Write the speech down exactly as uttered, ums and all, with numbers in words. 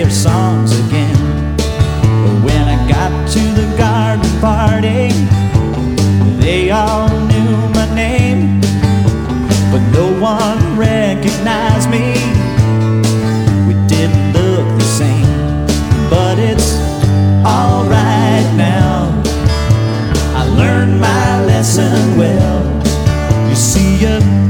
their songs again. When I got to the garden party, they all knew my name, but no one recognized me. We didn't look the same, but it's alright now. I learned my lesson well. You see, a